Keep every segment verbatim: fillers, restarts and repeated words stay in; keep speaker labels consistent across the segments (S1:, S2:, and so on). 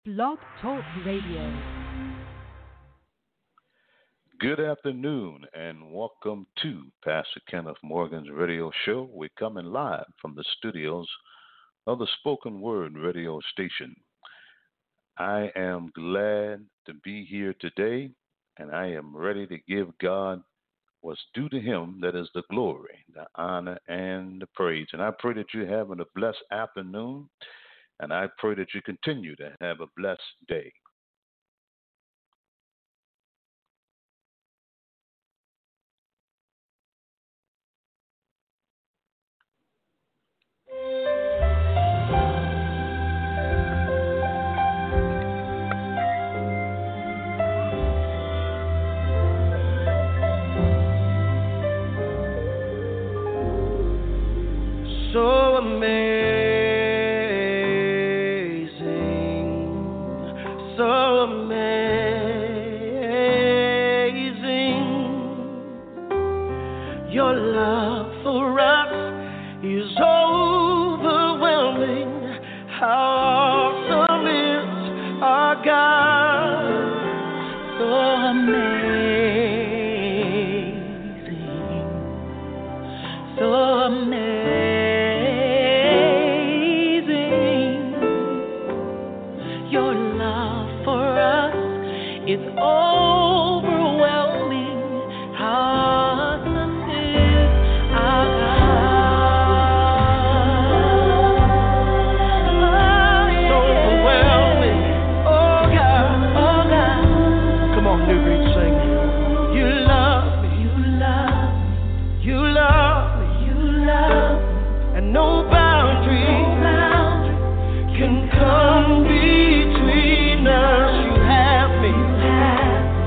S1: Blog Talk Radio.
S2: Good afternoon and welcome to Pastor Kenneth Morgan's radio show. We're coming live from the studios of the Spoken Word radio station. I am glad to be here today, and I am ready to give God what's due to him, that is the glory, the honor, and the praise. And I pray that you're having a blessed afternoon, and I pray that you continue to have a blessed day.
S3: So amazing, so amazing. Your love for us is overwhelming. How awesome is our God. So amazing, so amazing. It's overwhelming. How awesome is our God. It's overwhelming. Oh God, oh God. Come on, New Breed, sing. You love me, you love me, you love me, you love me, and no boundary, no boundary can come between us.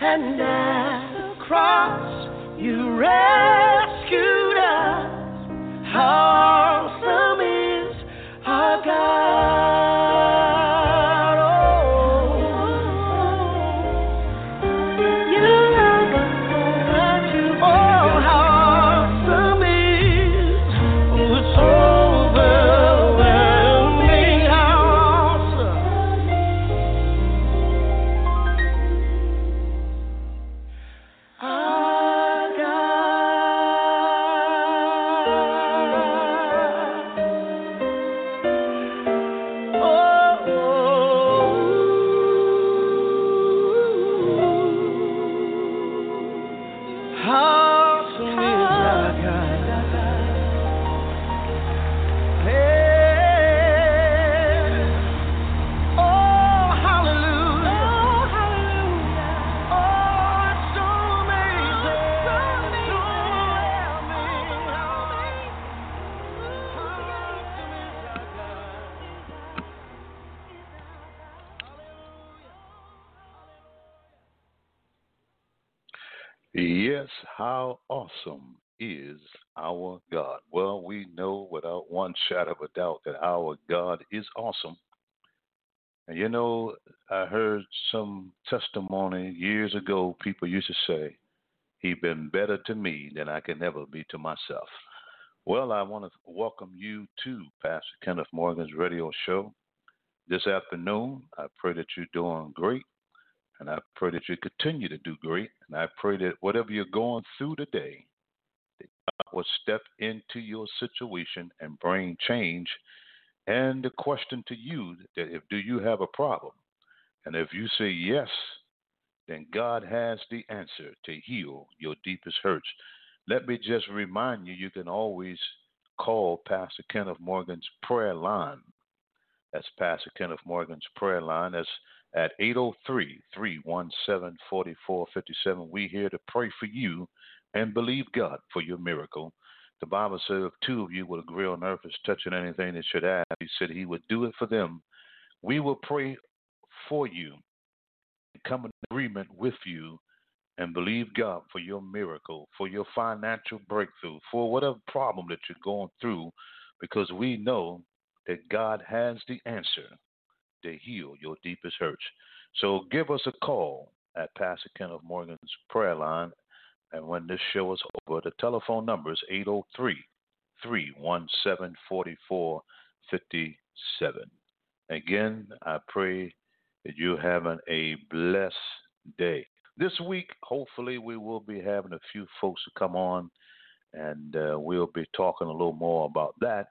S3: and at the cross you rescued us. How awesome is our God. Oh, you love us so much. Oh, how awesome is, oh, it's overwhelming. How awesome. Our God. Oh, how awesome is our God. Hey. Oh, hallelujah. Oh, hallelujah. Oh, it's so amazing. So overwhelming. How awesome is our God.
S2: Yes, how awesome is our God? Well, we know without one shadow of a doubt that our God is awesome. And you know, I heard some testimony years ago, people used to say, He been better to me than I can ever be to myself. Well, I want to welcome you to Pastor Kenneth Morgan's radio show this afternoon. I pray that you're doing great, and I pray that you continue to do great. And I pray that whatever you're going through today, that God will step into your situation and bring change. And the question to you that if do you have a problem? And if you say yes, then God has the answer to heal your deepest hurts. Let me just remind you, you can always call Pastor Kenneth Morgan's prayer line. That's Pastor Kenneth Morgan's prayer line. That's at eight oh three, three one seven, four four five seven. We're here to pray for you and believe God for your miracle. The Bible says if two of you would agree on earth is touching anything they should ask, He said He would do it for them. We will pray for you, come in agreement with you, and believe God for your miracle, for your financial breakthrough, for whatever problem that you're going through, because we know that God has the answer to heal your deepest hurts. So give us a call at Pastor Kenneth Morgan's prayer line. And when this show is over, the telephone number is eight oh three, three one seven, four four five seven. Again, I pray that you're having a blessed day. This week, hopefully, we will be having a few folks to come on, and uh, we'll be talking a little more about that.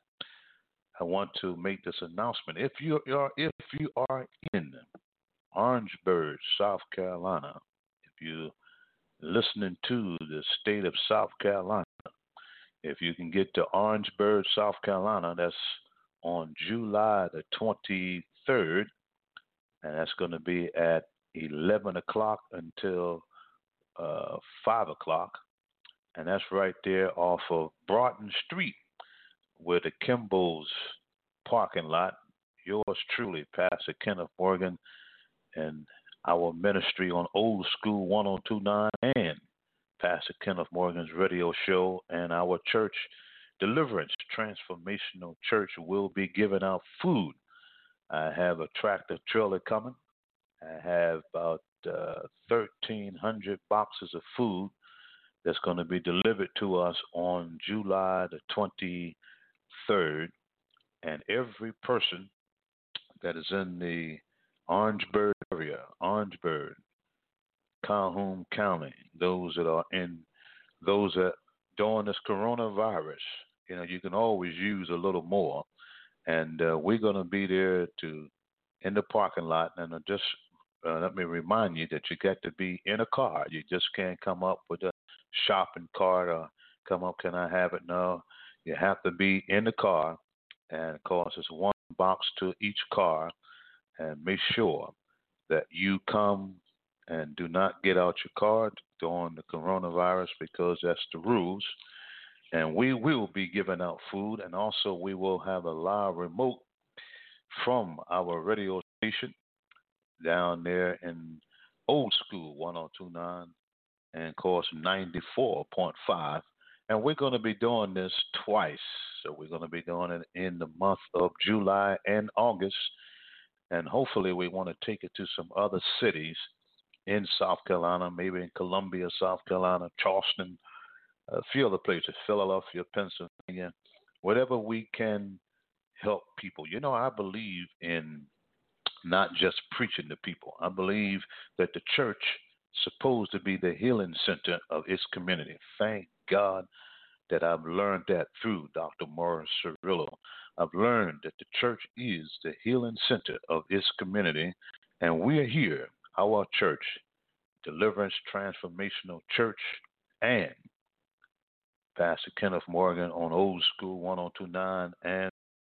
S2: I want to make this announcement. If you are if you are in Orangeburg, South Carolina, if you're listening to the state of South Carolina, if you can get to Orangeburg, South Carolina, that's on July the twenty-third, and that's going to be at eleven o'clock until uh, five o'clock, and that's right there off of Broughton Street, where the Kimball's parking lot. Yours truly, Pastor Kenneth Morgan, and our ministry on Old School one oh two point nine and Pastor Kenneth Morgan's radio show, and our church, Deliverance Transformational Church, will be giving out food. I have a tractor trailer coming. I have about uh, thirteen hundred boxes of food that's going to be delivered to us on July the twenty-third. And every person that is in the Orangeburg area, Orangeburg, Calhoun County, those that are in, those that during this coronavirus, you know, you can always use a little more. And uh, we're going to be there to in the parking lot. And uh, just uh, let me remind you that you got to be in a car. You just can't come up with a shopping cart or come up, can I have it? No, you have to be in the car. And of course, it's one box to each car. And make sure that you come and do not get out your car during the coronavirus, because that's the rules. And we will be giving out food, and also we will have a live remote from our radio station down there in Old School one oh two point nine, and of course ninety-four point five. And we're going to be doing this twice. So we're going to be doing it in the month of July and August. And hopefully we want to take it to some other cities in South Carolina, maybe in Columbia, South Carolina, Charleston, a few other places, Philadelphia, Pennsylvania, whatever we can help people. You know, I believe in not just preaching to people. I believe that the church is supposed to be the healing center of its community. Thank God that I've learned that through Doctor Morris Cerullo. I've learned that the church is the healing center of its community, and we're here, our church, Deliverance Transformational Church, and Pastor Kenneth Morgan on Old School one oh two point nine and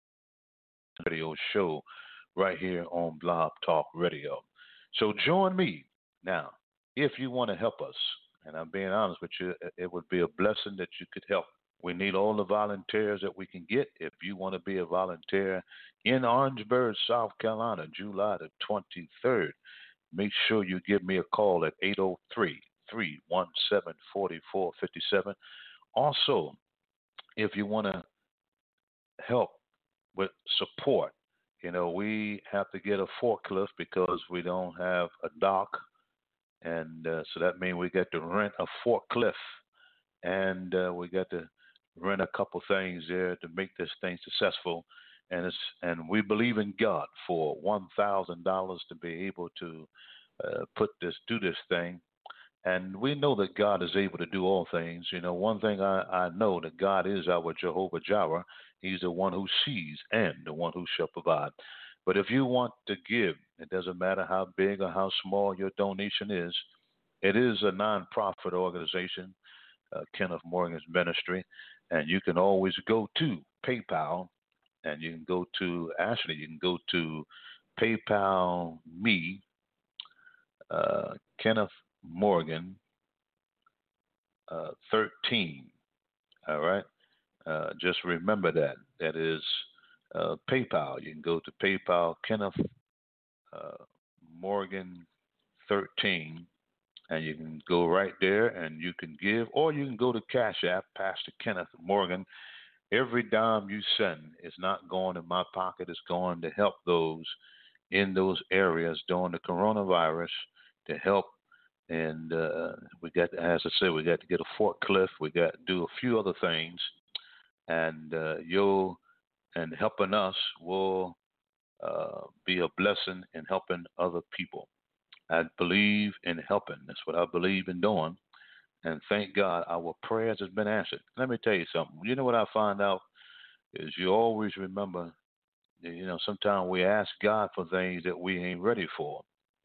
S2: radio show right here on Blog Talk Radio. So join me now if you want to help us. And I'm being honest with you, it would be a blessing that you could help. We need all the volunteers that we can get. If you want to be a volunteer in Orangeburg, South Carolina, July the twenty-third, make sure you give me a call at eight oh three, three one seven, four four five seven. Also, if you want to help with support, you know, we have to get a forklift because we don't have a dock. And uh, so that means we got to rent a forklift, and uh, we got to rent a couple things there to make this thing successful. And it's and we believe in God for one thousand dollars to be able to uh, put this do this thing. And we know that God is able to do all things. You know, one thing I, I know that God is our Jehovah Jireh. He's the one who sees and the one who shall provide. But if you want to give, it doesn't matter how big or how small your donation is. It is a nonprofit organization, uh, Kenneth Morgan's Ministry, and you can always go to PayPal, and you can go to, actually, you can go to PayPal me, uh, Kenneth Morgan, uh, thirteen, all right? Uh, just remember that. That is uh, PayPal. You can go to PayPal, Kenneth uh, Morgan thirteen, and you can go right there and you can give, or you can go to Cash App, Pastor Kenneth Morgan. Every dime you send is not going in my pocket. It's going to help those in those areas during the coronavirus to help. And uh, we got, as I said, we got to get a forklift. We got to do a few other things. And uh, you and helping us will uh, be a blessing in helping other people. I believe in helping. That's what I believe in doing. And thank God our prayers has been answered. Let me tell you something. You know what I find out is you always remember, you know, sometimes we ask God for things that we ain't ready for.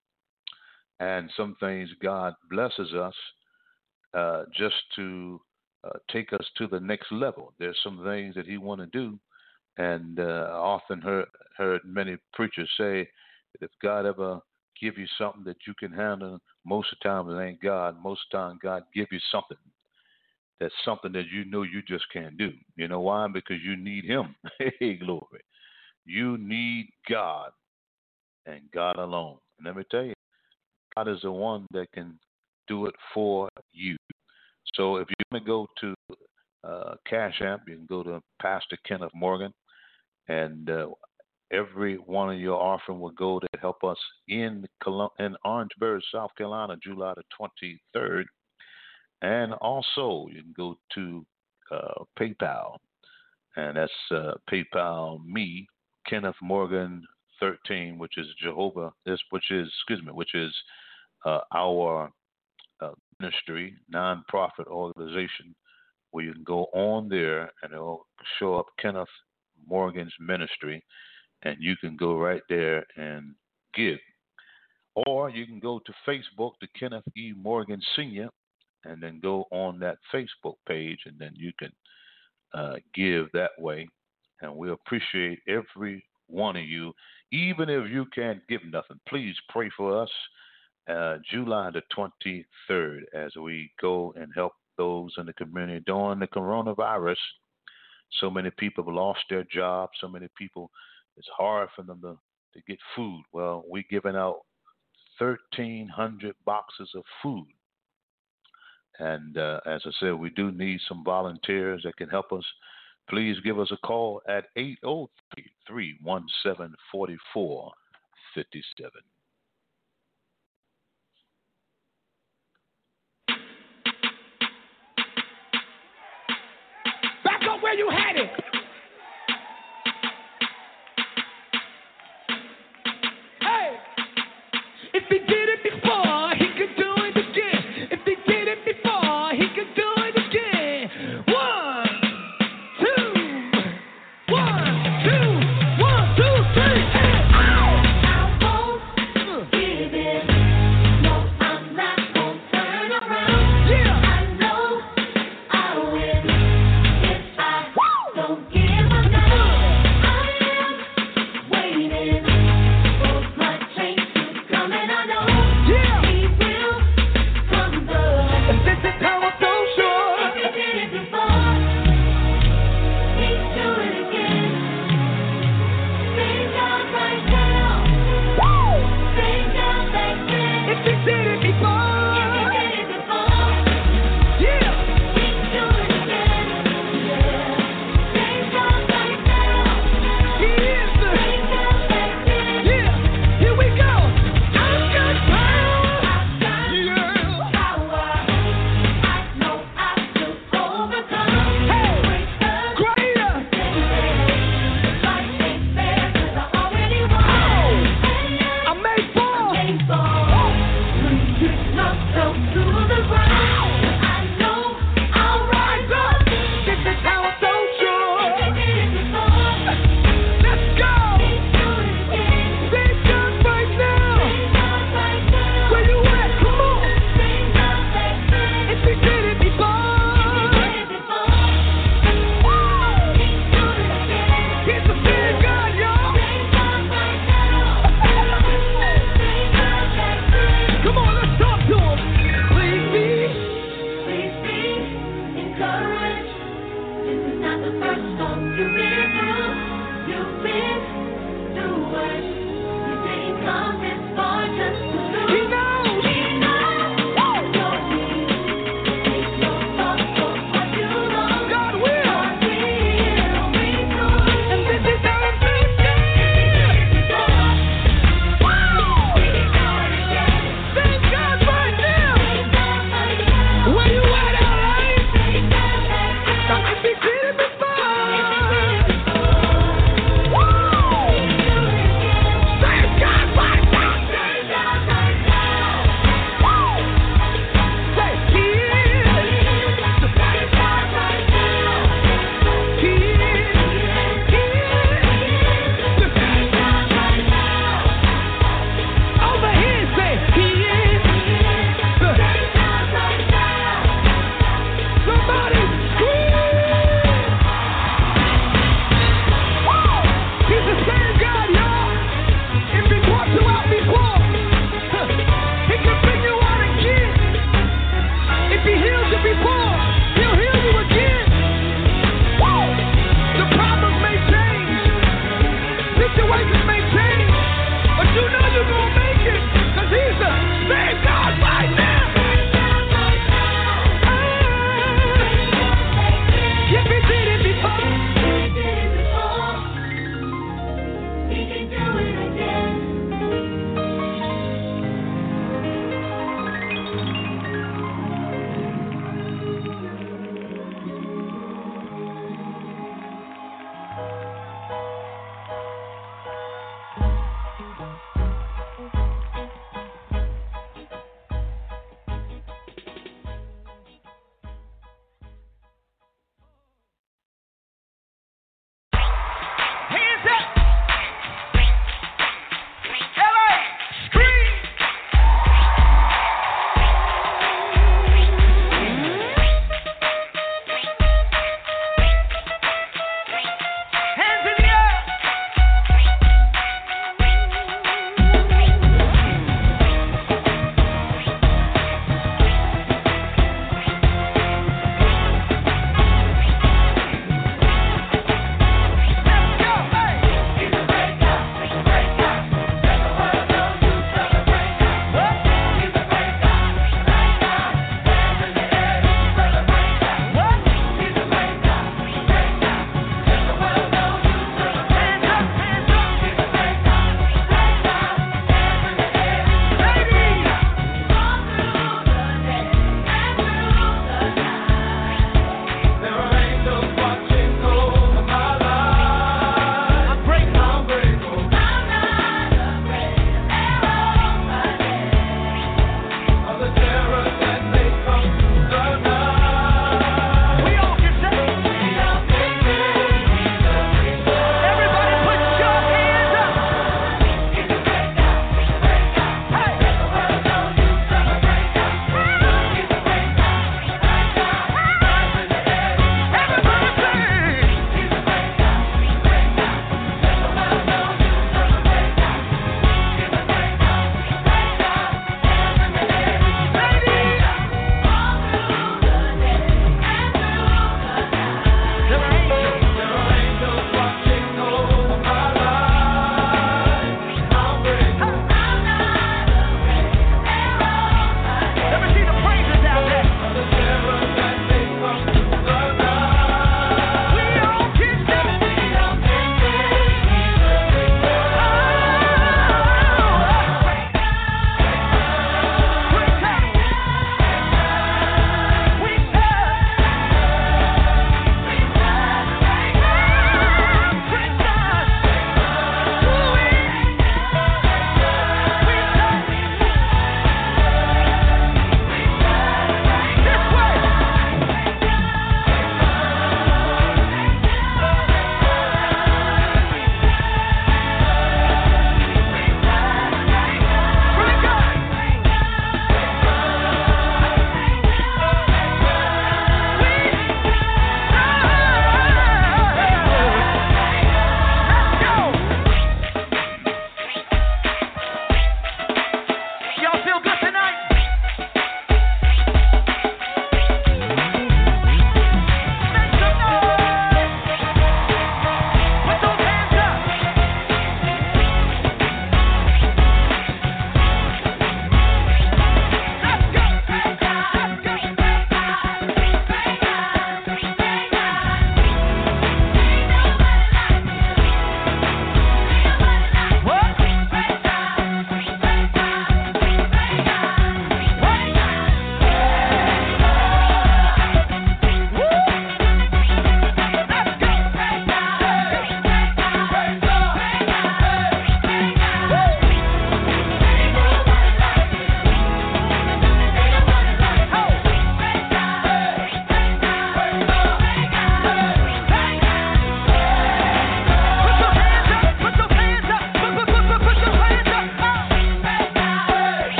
S2: And some things God blesses us uh, just to uh, take us to the next level. There's some things that he want to do. And uh, I often heard, heard many preachers say that if God ever give you something that you can handle, most of the time it ain't God. Most of the time God give you something that's something that you know you just can't do. You know why? Because you need him. Hey, glory. You need God and God alone. And let me tell you, God is the one that can do it for you. So if you want to go to uh, Cash App, you can go to Pastor Kenneth Morgan, and uh, every one of your offering will go to help us in Colum- in Orangeburg, South Carolina, July the twenty-third. And also, you can go to uh, PayPal, and that's uh, PayPal me, Kenneth Morgan thirteen, which is Jehovah, this which is excuse me, which is uh, our uh, ministry, nonprofit organization, where you can go on there and it'll show up Kenneth Morgan's ministry, and you can go right there and give. Or you can go to Facebook, to Kenneth E. Morgan Senior, and then go on that Facebook page, and then you can uh, give that way. And we appreciate every one of you. Even if you can't give nothing, please pray for us uh, July the twenty-third as we go and help those in the community during the coronavirus. So many people have lost their jobs. So many people, it's hard for them to, to get food. Well, we're giving out thirteen hundred boxes of food. And uh, as I said, we do need some volunteers that can help us. Please give us a call at eight oh three, three one seven, four four five seven.
S3: Back up where you had it. Hey, if he did it before, he could do it again. If he did it before, he could do it again. One, two, one, two, one, two, three, hey.
S4: I won't give in. No, I'm not gonna turn around.
S3: Yeah.
S4: I know I'll win if I don't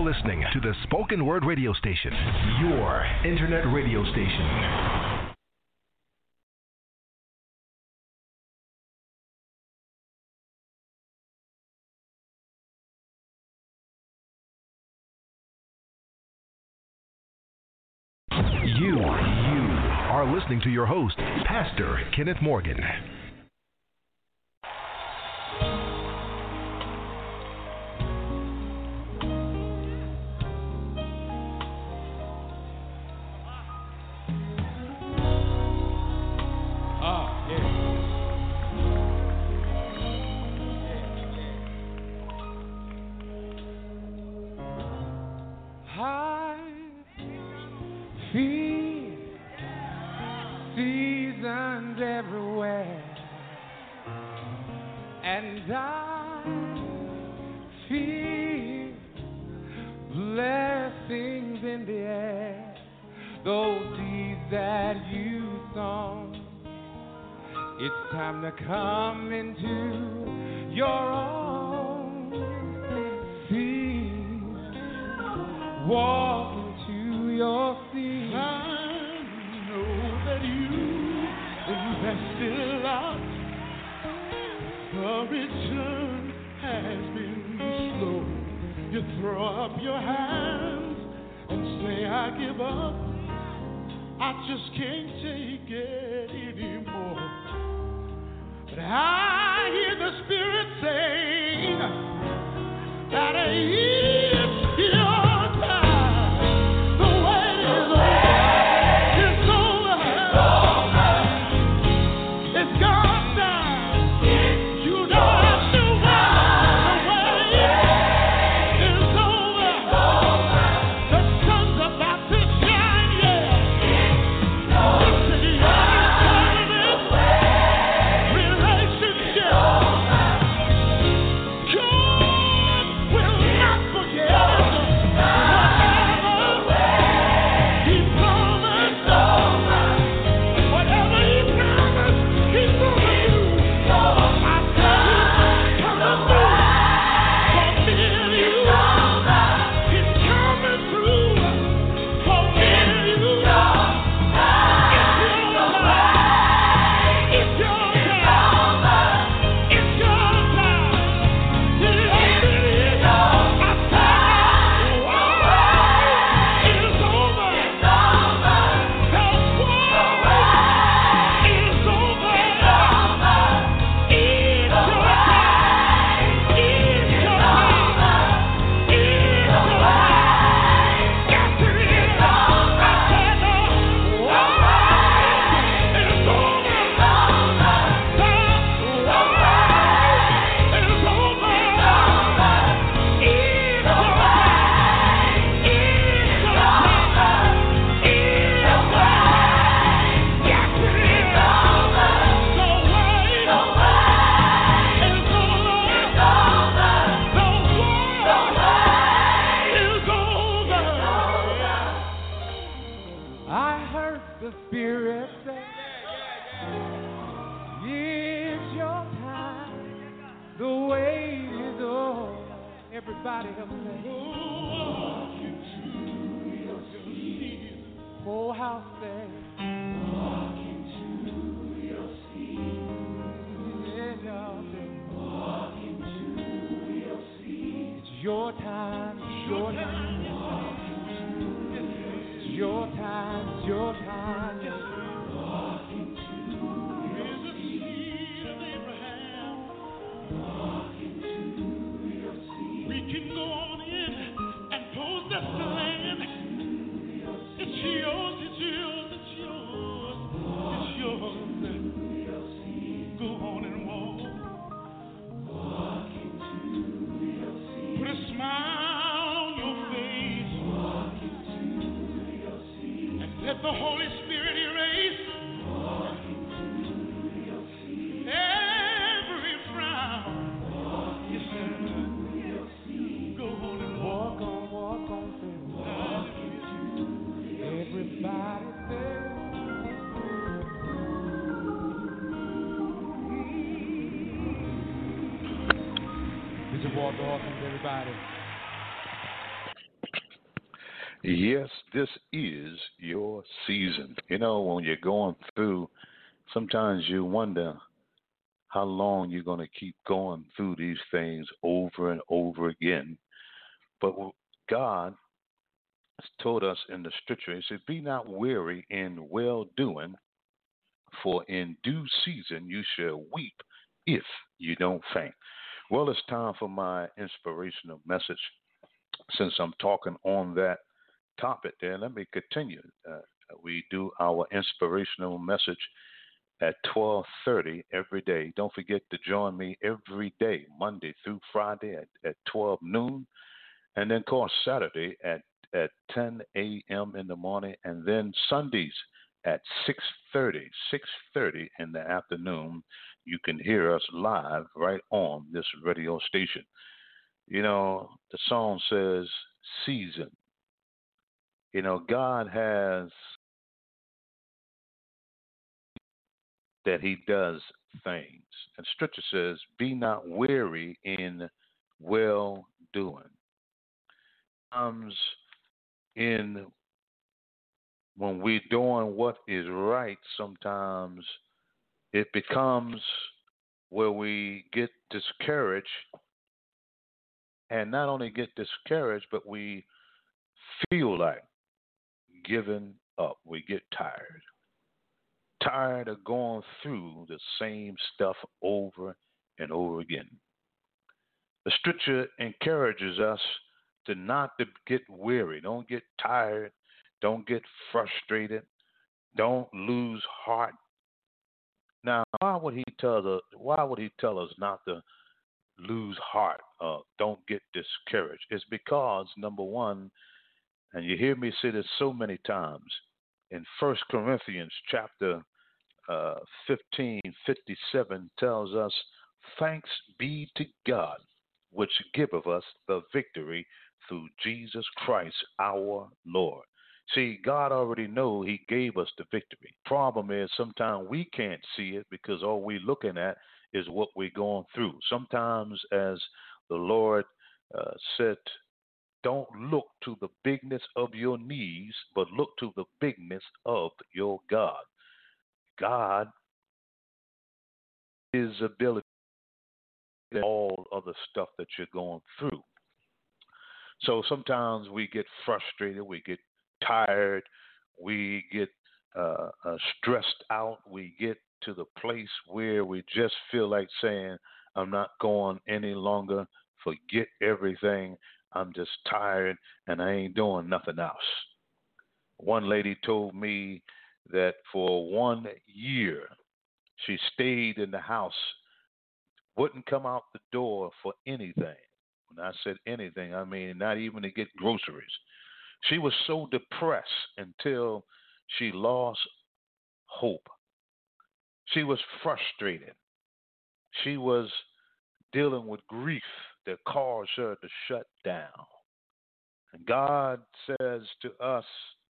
S5: listening to the Spoken Word Radio Station, your internet radio station. You, you are listening to your host, Pastor Kenneth Morgan.
S6: Come into your own, see, walk into your seat. I know that you invested a lot. The return has been slow. You throw up your hands and say, I give up. I just can't take it anymore. But I hear the Spirit saying that it's your time. The wait is over. It's over. It's gone now. You don't have to wait. The wait is over. The sun's about to shine, yeah. Listen, you're Everybody help me. Walk into your seat. Whole house say. Walk into your seat. Yeah, y'all say. Walk into your seat. It's your time. It's your time. Walk into your seat. It's your time. It's your time. Walk into your seat of Abraham. Walk into your seat. We can go on in and possess the land. It's yours, it's yours, it's yours, it's yours. Go on and walk. Walk into your seat. Put a smile on your face. Walk into your seat. And let the Holy Spirit erase. Walk into your seat. Every frown. Walk into your seat. Go on and walk on, walk on, say, walk into everybody say. Bishop Walter Hawkins, everybody.
S2: Yes, this is your season. You know, when you're going through, sometimes you wonder how long you're going to keep going through these things over and over again. But God has told us in the scripture, He said, be not weary in well doing, for in due season you shall weep if you don't faint. Well, it's time for my inspirational message. Since I'm talking on that topic there, let me continue. Uh, we do our inspirational message at twelve thirty every day. Don't forget to join me every day, Monday through Friday at, at twelve noon, and then, of course, Saturday at, at ten a.m. in the morning, and then Sundays at six thirty, six thirty in the afternoon. You can hear us live right on this radio station. You know, the song says season. You know, God has that He does things. And Scripture says, be not weary in well doing. Comes in when we're doing what is right, sometimes it becomes where we get discouraged, and not only get discouraged, but we feel like giving up. We get tired. Tired of going through the same stuff over and over again. The scripture encourages us to not to get weary. Don't get tired. Don't get frustrated. Don't lose heart. Now, why would he tell us? Why would he tell us not to lose heart? Uh, don't get discouraged. It's because number one, and you hear me say this so many times in First Corinthians chapter uh, fifteen fifty-seven tells us, "Thanks be to God, which giveth us the victory through Jesus Christ our Lord." See, God already know He gave us the victory. Problem is sometimes we can't see it because all we're looking at is what we're going through. Sometimes, as the Lord uh, said, don't look to the bigness of your needs, but look to the bigness of your God. God is ability to all other stuff that you're going through. So sometimes we get frustrated, we get tired, we get uh, uh, stressed out, we get to the place where we just feel like saying, I'm not going any longer, forget everything, I'm just tired, and I ain't doing nothing else. One lady told me that for one year, she stayed in the house, wouldn't come out the door for anything. When I said anything, I mean not even to get groceries. She was so depressed until she lost hope. She was frustrated. She was dealing with grief that caused her to shut down. And God says to us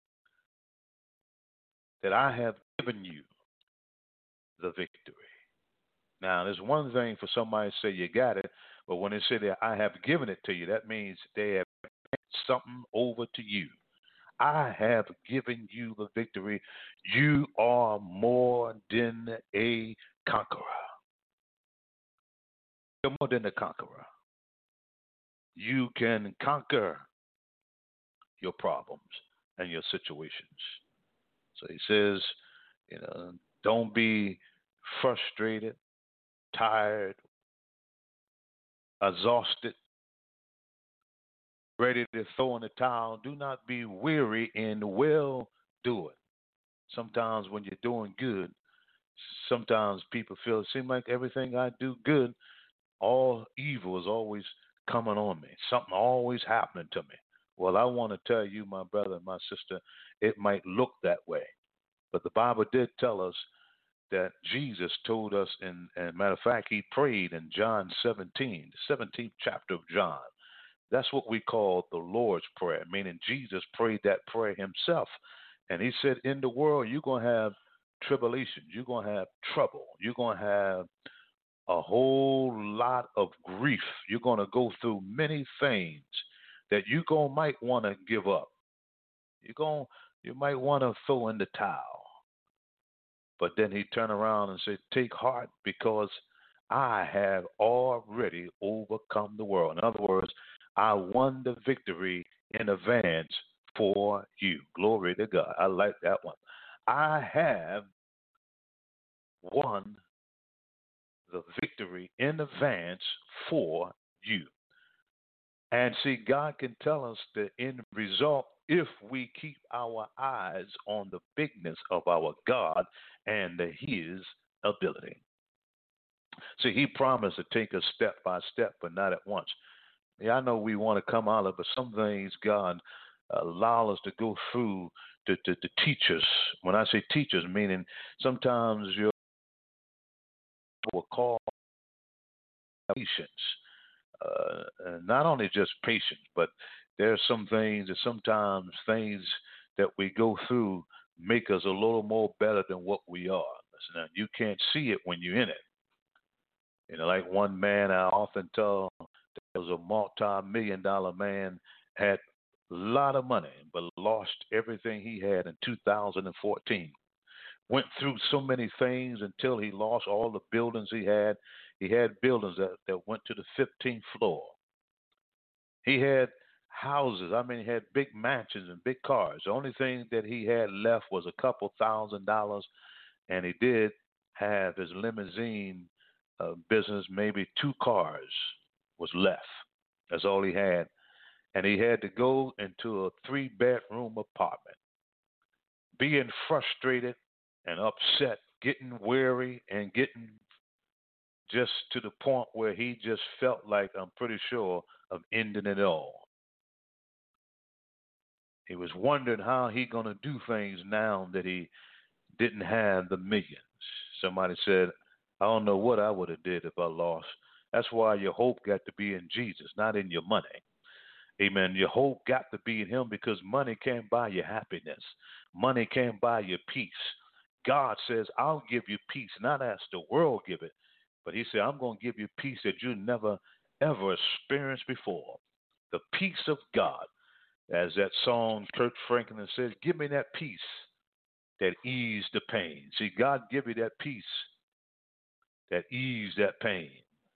S2: that I have given you the victory. Now, there's one thing for somebody to say you got it, but when they say that I have given it to you, that means they have handed something over to you. I have given you the victory. You are more than a conqueror. You're more than a conqueror. You can conquer your problems and your situations. So he says, you know, don't be frustrated, tired, exhausted, ready to throw in the towel. Do not be weary in well doing. Sometimes when you're doing good, sometimes people feel it seems like everything I do good, all evil is always coming on me. Something always happening to me. Well, I want to tell you, my brother and my sister, it might look that way. But the Bible did tell us that Jesus told us, in, and matter of fact, he prayed in John seventeen, the seventeenth chapter of John. That's what we call the Lord's Prayer, meaning Jesus prayed that prayer himself. And he said, in the world, you're going to have tribulation. You're going to have trouble. You're going to have a whole lot of grief. You're going to go through many things that you going might want to give up. You're going, you might want to throw in the towel. But then he turned around and said, take heart because I have already overcome the world. In other words, I won the victory in advance for you. Glory to God. I like that one. I have won the victory in advance for you. And see, God can tell us the end result if we keep our eyes on the bigness of our God and His ability. See, He promised to take us step by step, but not at once. Yeah, I know we want to come out of it, but some things God allow us to go through to, to, to teach us. When I say teachers, meaning sometimes you will call patience. Uh, not only just patience, but there are some things that sometimes things that we go through make us a little more better than what we are. Listen, you can't see it when you're in it. You know, like one man I often tell, there was a multi-million dollar man, had a lot of money, but lost everything he had in two thousand fourteen. Went through so many things until he lost all the buildings he had. He had buildings that, that went to the fifteenth floor. He had houses. I mean, he had big mansions and big cars. The only thing that he had left was a couple thousand dollars, and he did have his limousine uh, business. Maybe two cars was left. That's all he had. And he had to go into a three-bedroom apartment, being frustrated and upset, getting weary, and getting just to the point where he just felt like, I'm pretty sure, of ending it all. He was wondering how he going to do things now that he didn't have the millions. Somebody said, I don't know what I would have did if I lost. That's why your hope got to be in Jesus, not in your money. Amen. Your hope got to be in Him, because money can't buy you happiness. Money can't buy you peace. God says, I'll give you peace, not as the world give it, but He said, I'm going to give you peace that you never, ever experienced before. The peace of God. As that song, Kirk Franklin says, give me that peace that ease the pain. See, God give you that peace that ease that pain.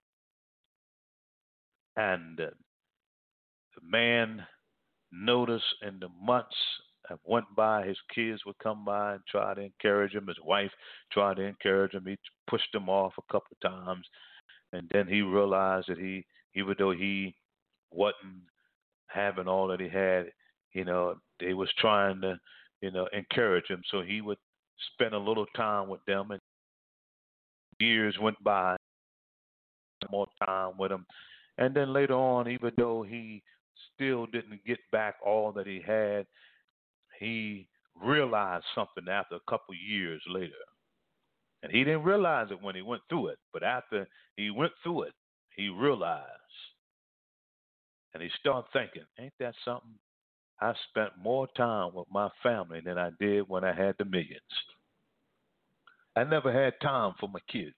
S2: And uh, the man noticed in the months that went by, his kids would come by and try to encourage him. His wife tried to encourage him. He pushed them off a couple of times. And then he realized that he, even though he wasn't having all that he had, you know, they was trying to, you know, encourage him. So he would spend a little time with them, and years went by, more time with them. And then later on, even though he still didn't get back all that he had, he realized something after a couple years later. And he didn't realize it when he went through it, but after he went through it, he realized. And he started thinking, ain't that something? I spent more time with my family than I did when I had the millions. I never had time for my kids.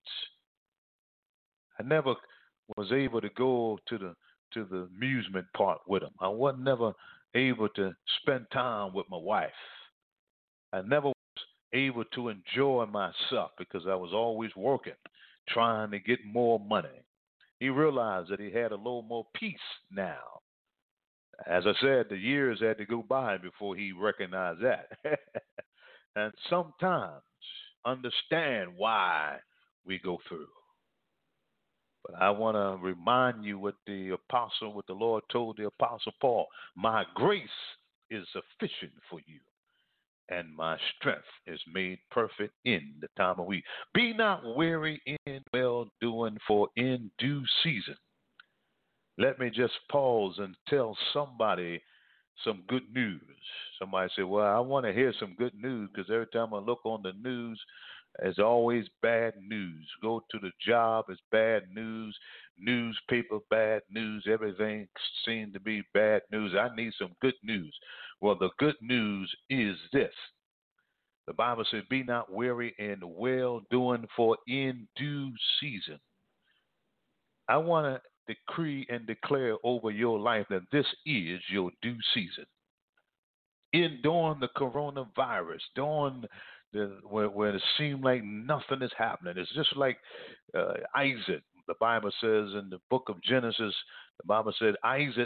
S2: I never was able to go to the to the amusement park with them. I was never able to spend time with my wife. I never was able to enjoy myself because I was always working, trying to get more money. He realized that he had a little more peace now. As I said, the years had to go by before he recognized that. And sometimes understand why we go through. But I want to remind you what the apostle, what the Lord told the apostle Paul, my grace is sufficient for you, and my strength is made perfect in the time of weak. Be not weary in well-doing, for in due season. Let me just pause and tell somebody some good news. Somebody say, well, I want to hear some good news, because every time I look on the news, it's always bad news. Go to the job, it's bad news. Newspaper, bad news. Everything seems to be bad news. I need some good news. Well, the good news is this. The Bible says, be not weary in well-doing, for in due season. I want to decree and declare over your life that this is your due season. In during the coronavirus, during the where, where it seemed like nothing is happening. It's just like uh, Isaac. The Bible says in the book of Genesis, the Bible said Isaac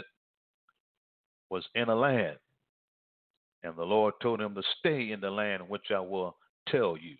S2: was in a land, and the Lord told him to stay in the land which I will tell you.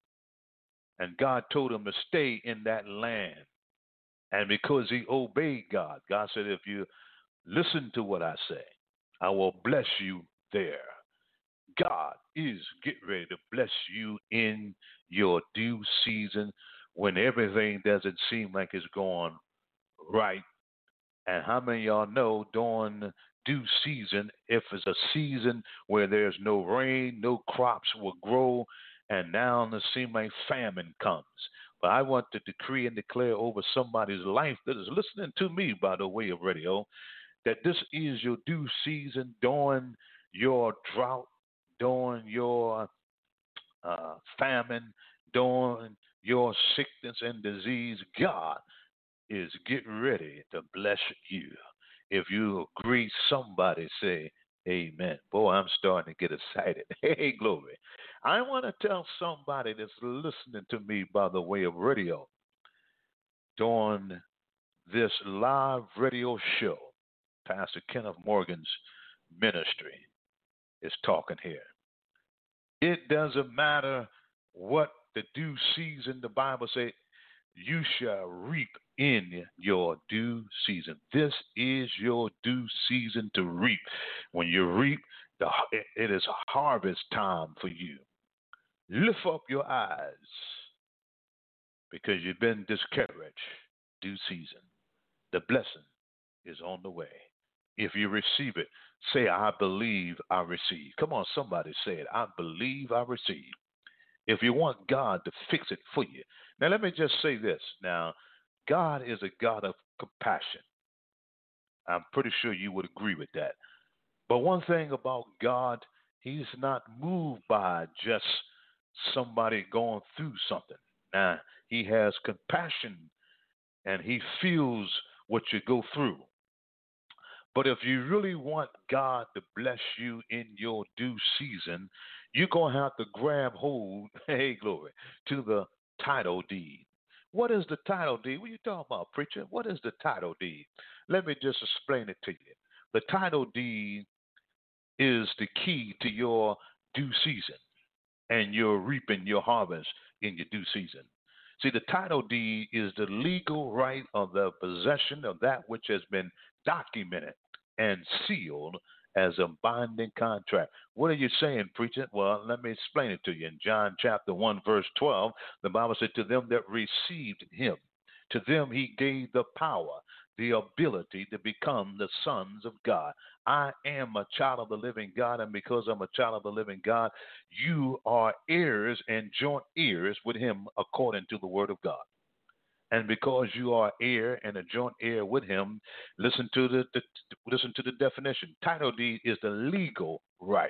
S2: And God told him to stay in that land. And because he obeyed God, God said, if you listen to what I say, I will bless you there. God is getting ready to bless you in your due season when everything doesn't seem like it's going right. And how many of y'all know during due season, if it's a season where there's no rain, no crops will grow, and now it seems like famine comes. But I want to decree and declare over somebody's life that is listening to me by the way of radio, that this is your due season during your drought, during your uh, famine, during your sickness and disease. God is getting ready to bless you. If you agree, somebody say amen. Boy, I'm starting to get excited. Hey, glory. I want to tell somebody that's listening to me by the way of radio during this live radio show, Pastor Kenneth Morgan's ministry is talking here. It doesn't matter what the due season, the Bible says, you shall reap in your due season. This is your due season to reap. When you reap, the, it is harvest time for you. Lift up your eyes because you've been discouraged. Due season. The blessing is on the way. If you receive it, say, I believe I receive. Come on, somebody say it. I believe I receive. If you want God to fix it for you. Now, let me just say this. Now, God is a God of compassion. I'm pretty sure you would agree with that. But one thing about God, he's not moved by just somebody going through something. Now, he has compassion and he feels what you go through. But if you really want God to bless you in your due season, you're going to have to grab hold, hey, glory, to the title deed. What is the title deed? What are you talking about, preacher? What is the title deed? Let me just explain it to you. The title deed is the key to your due season, and you're reaping your harvest in your due season. See, the title deed is the legal right of the possession of that which has been documented and sealed as a binding contract. What are you saying, preacher? Well, let me explain it to you. In John chapter one, verse twelve, the Bible said, to them that received him, to them he gave the power, the ability to become the sons of God. I am a child of the living God, and because I'm a child of the living God, you are heirs and joint heirs with him according to the word of God. And because you are heir and a joint heir with him, listen to the, the listen to the definition. Title deed is the legal right.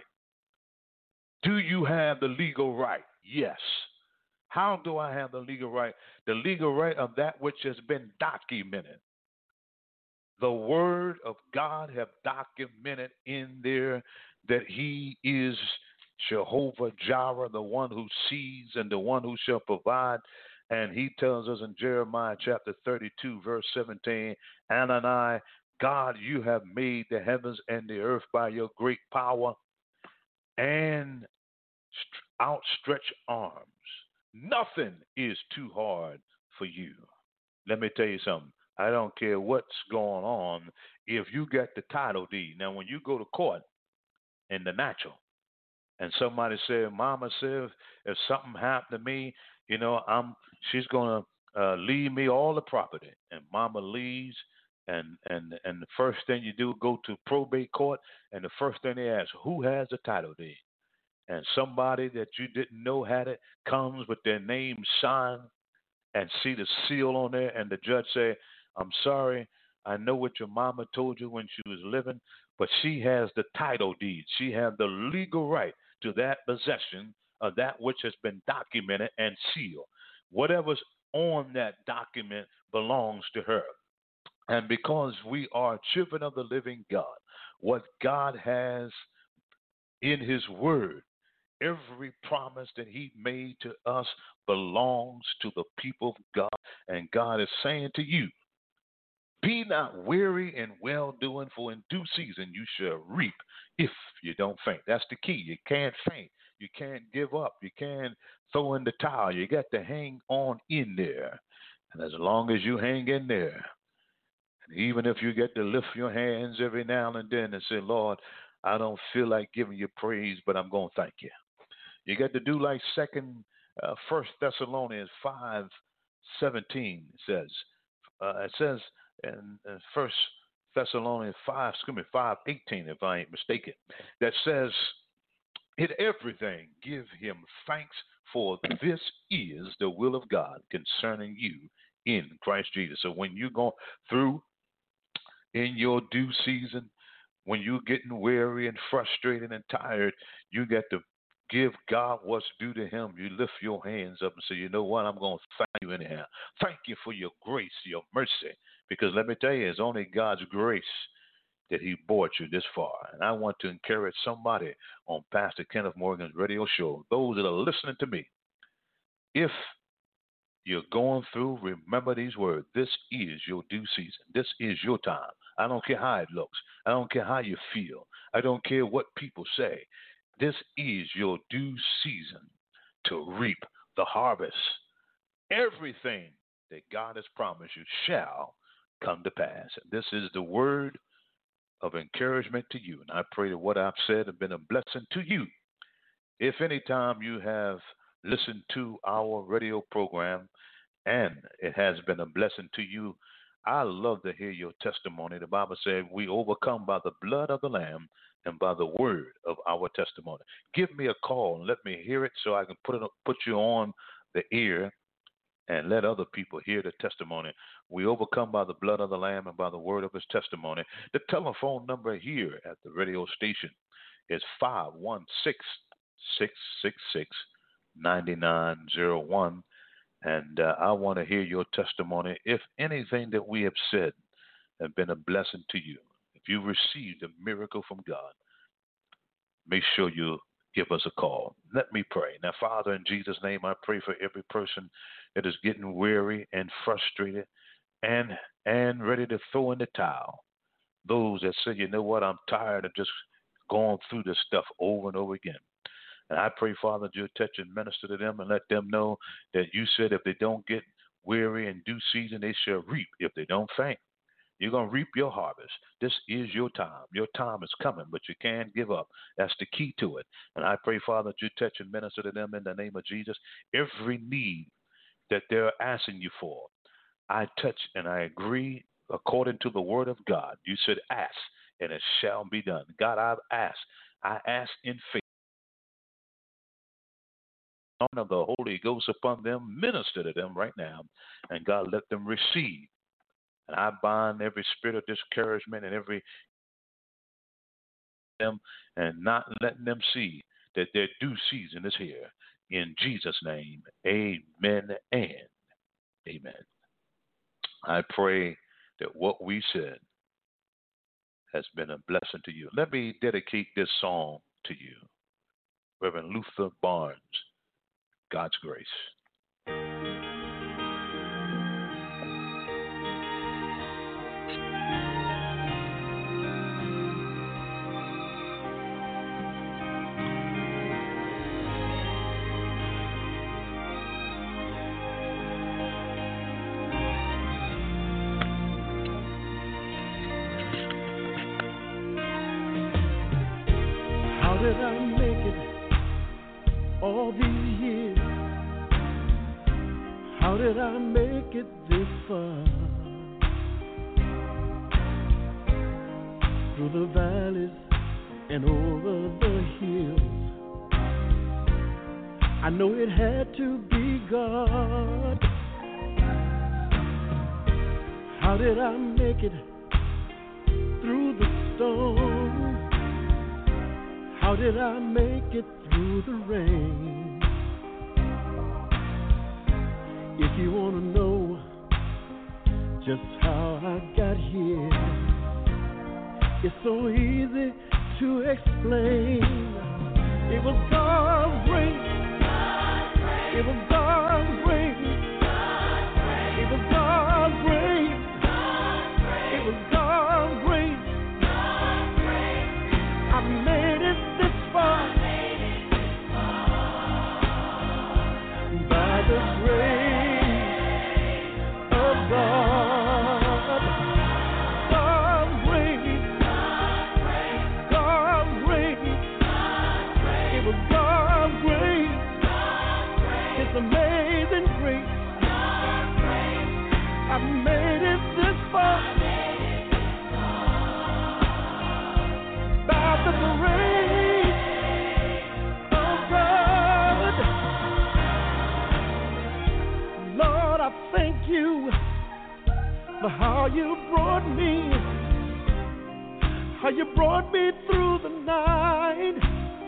S2: Do you have the legal right? Yes. How do I have the legal right? The legal right of that which has been documented. The word of God have documented in there that he is Jehovah Jireh, the one who sees and the one who shall provide. And he tells us in Jeremiah chapter thirty-two, verse seventeen, Anani, God, you have made the heavens and the earth by your great power and outstretched arms. Nothing is too hard for you. Let me tell you something. I don't care what's going on if you get the title deed. Now, when you go to court in the natural and somebody said, Mama said, if something happened to me, you know, I'm she's going to uh, leave me all the property. And Mama leaves, and, and, and the first thing you do, go to probate court, and the first thing they ask, who has the title deed? And somebody that you didn't know had it comes with their name signed and see the seal on there, and the judge say, I'm sorry, I know what your mama told you when she was living, but she has the title deed. She has the legal right to that possession of that which has been documented and sealed. Whatever's on that document belongs to her. And because we are children of the living God, what God has in his word. Every promise that he made to us belongs to the people of God. And God is saying to you, be not weary in well-doing, for in due season you shall reap if you don't faint. That's the key. You can't faint. You can't give up. You can't throw in the towel. You got to hang on in there. And as long as you hang in there, and even if you get to lift your hands every now and then and say, Lord, I don't feel like giving you praise, but I'm going to thank you. You got to do like second, uh, First Thessalonians five seventeen says. Uh, it says in, in First Thessalonians five, excuse me, five eighteen, if I ain't mistaken, that says, in everything give him thanks, for this is the will of God concerning you in Christ Jesus. So when you go through in your due season, when you're getting weary and frustrated and tired, you got to give God what's due to him. You lift your hands up and say, you know what, I'm going to thank you anyhow. Thank you for your grace, your mercy, because let me tell you, it's only God's grace that he brought you this far. And I want to encourage somebody on Pastor Kenneth Morgan's radio show, those that are listening to me, if you're going through, remember these words. This is your due season. This is your time. I don't care how it looks. I don't care how you feel. I don't care what people say. This is your due season to reap the harvest. Everything that God has promised you shall come to pass. This is the word of encouragement to you. And I pray that what I've said has been a blessing to you. If any time you have listened to our radio program and it has been a blessing to you, I love to hear your testimony. The Bible said we overcome by the blood of the Lamb and by the word of our testimony. Give me a call and let me hear it so I can put it put you on the ear and let other people hear the testimony. We overcome by the blood of the Lamb and by the word of his testimony. The telephone number here at the radio station is five one six, six six six, nine nine zero one. And uh, I want to hear your testimony. If anything that we have said has been a blessing to you, if you received a miracle from God, make sure you give us a call. Let me pray. Now, Father, in Jesus' name, I pray for every person that is getting weary and frustrated and and ready to throw in the towel. Those that say, you know what, I'm tired of just going through this stuff over and over again. And I pray, Father, that you'll touch and minister to them and let them know that you said if they don't get weary in due season, they shall reap. If they don't faint, you're going to reap your harvest. This is your time. Your time is coming, but you can't give up. That's the key to it. And I pray, Father, that you touch and minister to them in the name of Jesus. Every need that they're asking you for, I touch and I agree according to the word of God. You said ask, and it shall be done. God, I've asked. I ask in faith. Of the Holy Ghost upon them, minister to them right now, and God, let them receive. And I bind every spirit of discouragement and every them and not letting them see that their due season is here. In Jesus' name, amen and amen. I pray that what we said has been a blessing to you. Let me dedicate this song to you. Reverend Luther Barnes, God's Grace.
S6: How did I make it all these years? How did I make it this far? Through the valleys and over the hills, I know it had to be God. How did I make it through the storm? How did I make it through the rain? If you want to know just how I got here, it's so easy to explain. It was God's grace. It was God's grace. It was God's grace. It was God's grace. I made it this far by the grace of God. God's grace. God's grace. It was God's grace. It's amazing grace. I made it this far by the grace of God. Lord, I thank you for how you brought me, how you brought me through the night.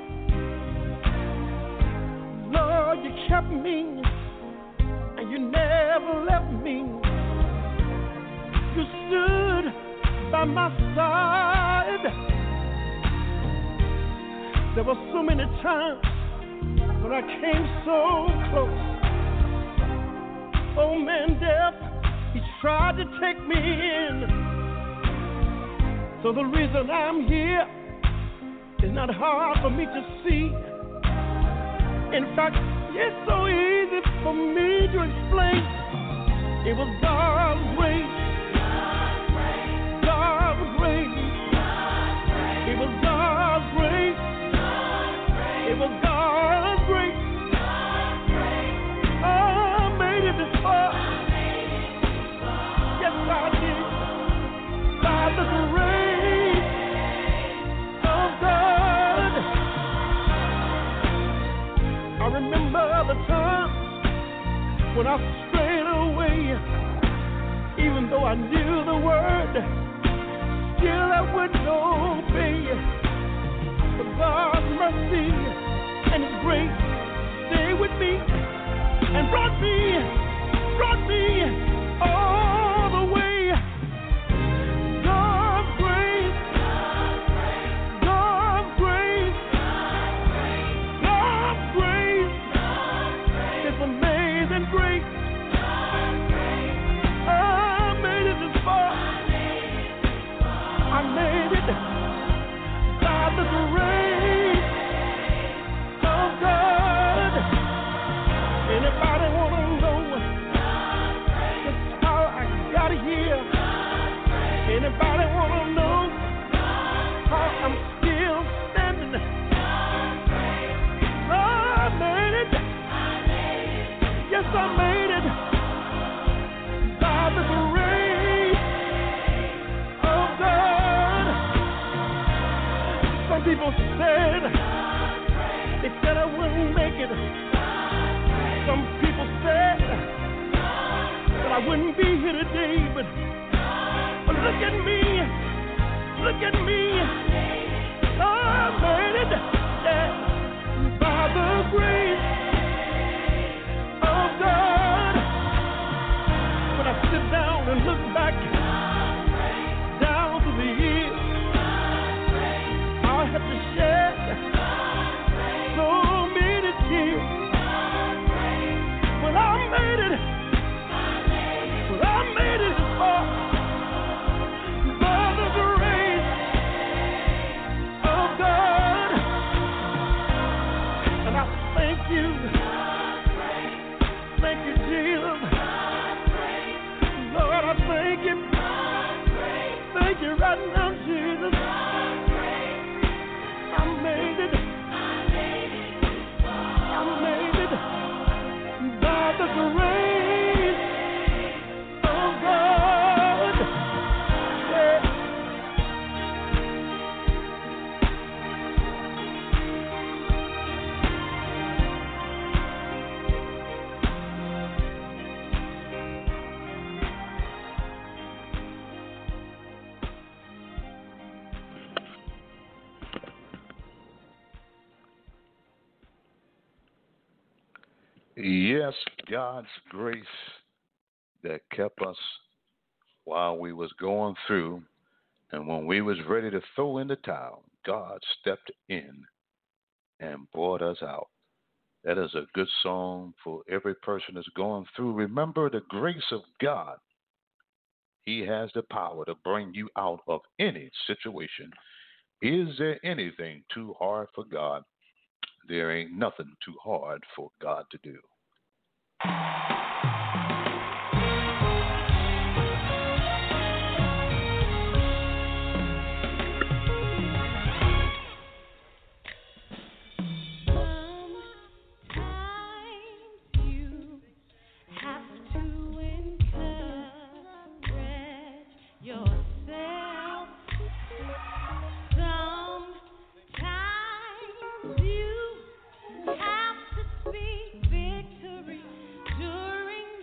S6: Lord, you kept me, and you never left me. You stood by my side. There were so many times when I came so close. Oh man, death, he tried to take me in. So the reason I'm here is not hard for me to see. In fact, it's so easy for me to explain. It was God's grace. God's grace. It was God's grace. It was God's grace. I made it this far. Yes, I did. By the grace of God. I remember the time when I strayed away. Even though I knew the word, still I wouldn't obey. But God's mercy and His grace stayed with me and brought me, brought me all the way. God's grace, God's grace, God's grace, His amazing grace. I made it this far. I made it by the grace of God. Anybody wanna know just how I got here? Anybody wanna know how I'm still standing? I made it. Yes, I made it by the grace of God. Some people said, they said I wouldn't make it. Some people said that I wouldn't be here today, but, but look at me, look at me. I made it, yeah, by the grace of God. When I sit down and look back down to the years, I have to shed so many tears. But I made it, but I made it as far by the grace of God. And I thank you, thank you, Jesus. Lord, I thank you, thank you right now, Jesus. I made it, I made it by the grace of God. Yeah.
S2: Yes, God's grace that kept us while we was going through, and when we was ready to throw in the towel, God stepped in and brought us out. That is a good song for every person that's going through. Remember the grace of God. He has the power to bring you out of any situation. Is there anything too hard for God? There ain't nothing too hard for God to do.
S4: Have to speak victory during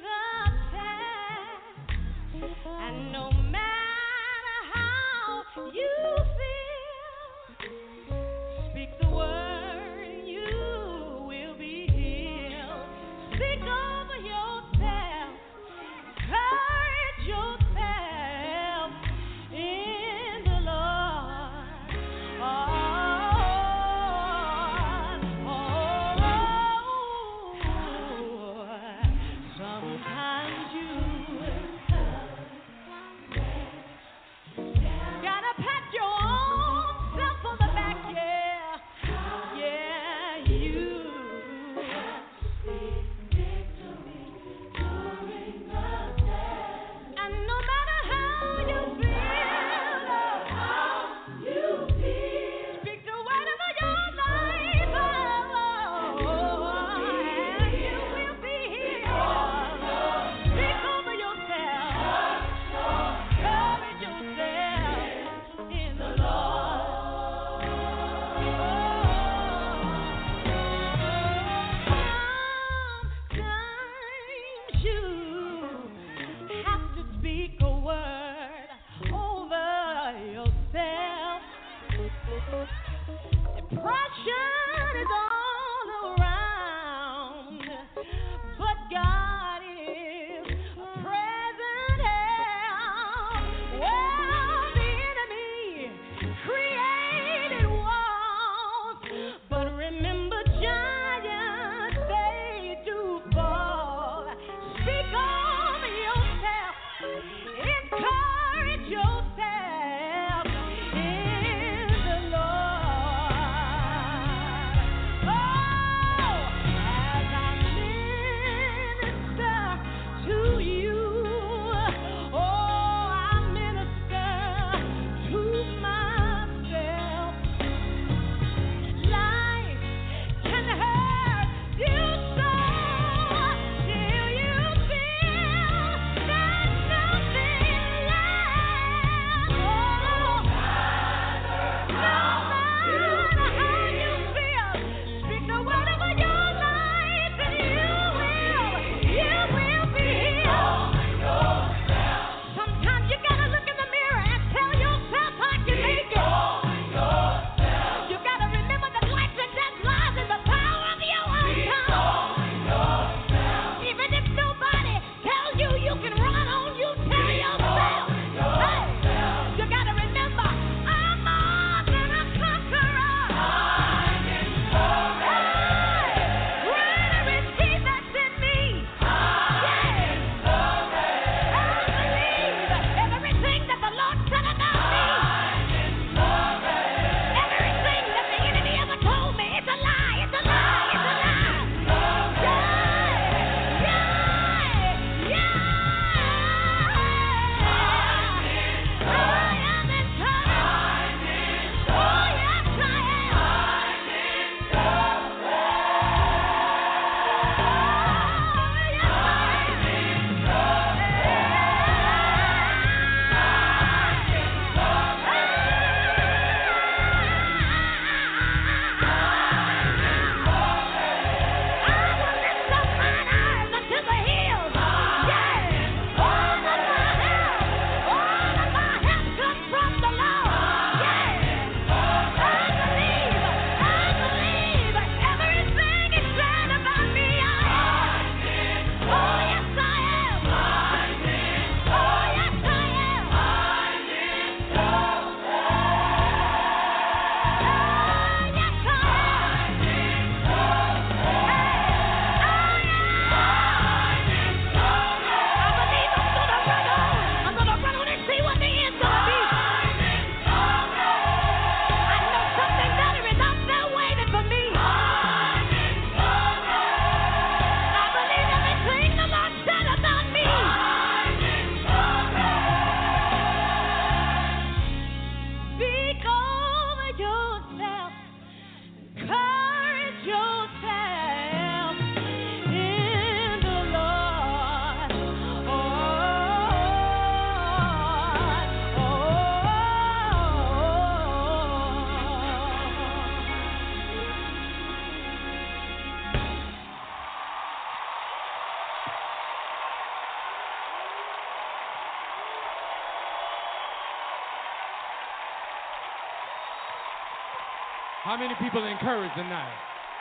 S6: How many people are encouraged tonight?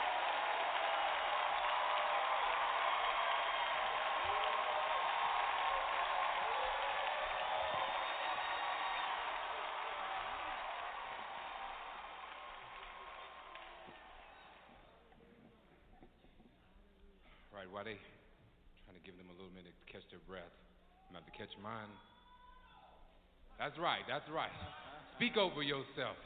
S6: Right, while they trying to give them a little minute to catch their breath, I'm about to catch mine. That's right, that's right. Speak over yourself.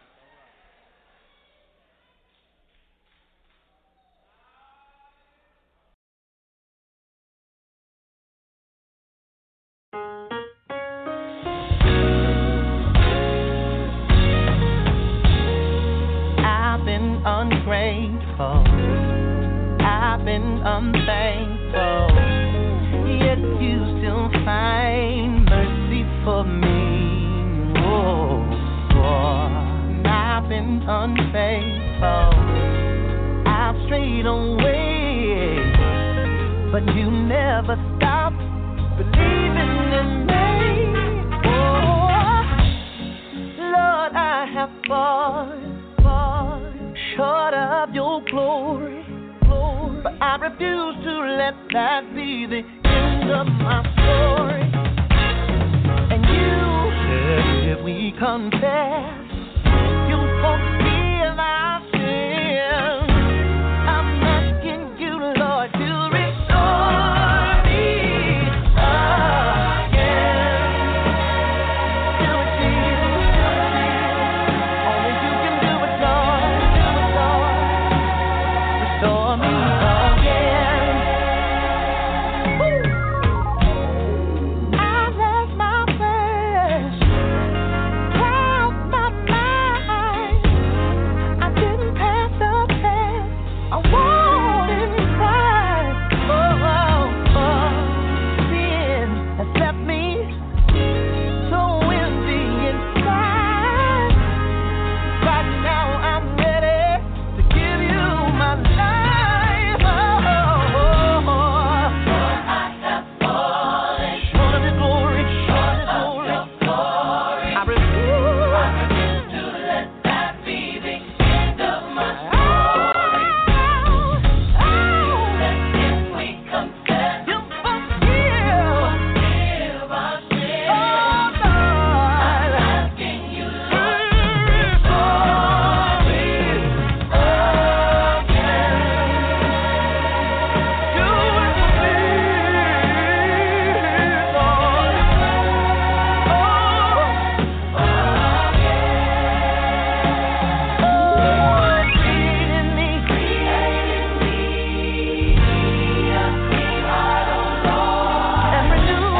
S3: I've been ungrateful. I've been unthankful. Yet you still find mercy for me. Oh, oh. I've been unfaithful. I've strayed away, but you never stopped believing in me. Oh, Lord, I have fallen, fallen short of your glory, glory, but I refuse to let that be the end of my story. And you said if we confess, you forgive our sins. I'm asking you, Lord, to restore me again. Do it, Jesus. Only you can do it, Lord. Do it, Lord. Restore me again. Woo. I lost my flesh, cloud my mind. I didn't pass the test. I won't inside. Oh, oh, oh. Sin has left me so empty inside. Right now I'm ready to give you my life. Oh, oh, oh. I have fallen short of your glory, short of your glory. I refuse to let that be the end of my story. If we confess, you forgive, forgive our sins. Oh, Lord, I'm asking you, Lord, restore me again. Do it for me, Lord. Oh, create in me, create in me a clean heart, oh Lord, and renew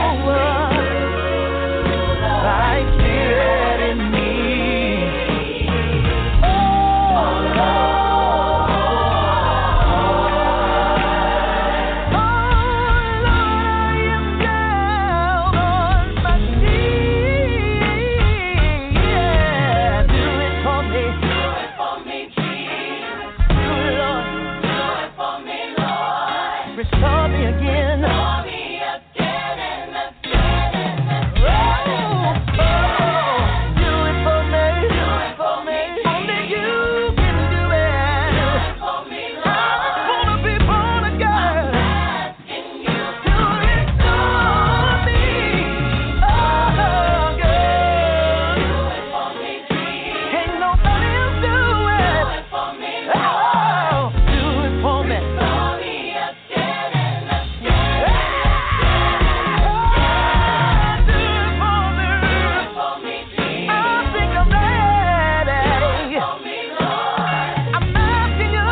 S3: a right spirit in me. Oh Lord, oh Lord, I am down on my knees. Yeah, do it for me, do it for me, Jesus. Do it, Lord, do it for me, Lord. Restore me again, restore me again and again and again. Oh, oh, do it for me, do it for me. Only you can do it. Do it for me, Lord. I wanna be born again. I'm asking you to restore me again. Do it for me, Jesus. Can't nobody else do it. Do it for me, Lord. Oh, do it for me. Restore me again and again. Do it for me. Do it for me, Jesus. I think I'm ready. Do it for me, Lord. I'm asking you.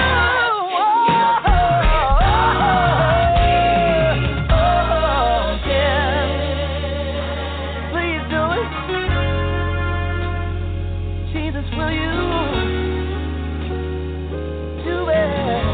S3: Oh, yeah. Please do it. Jesus, will you do it?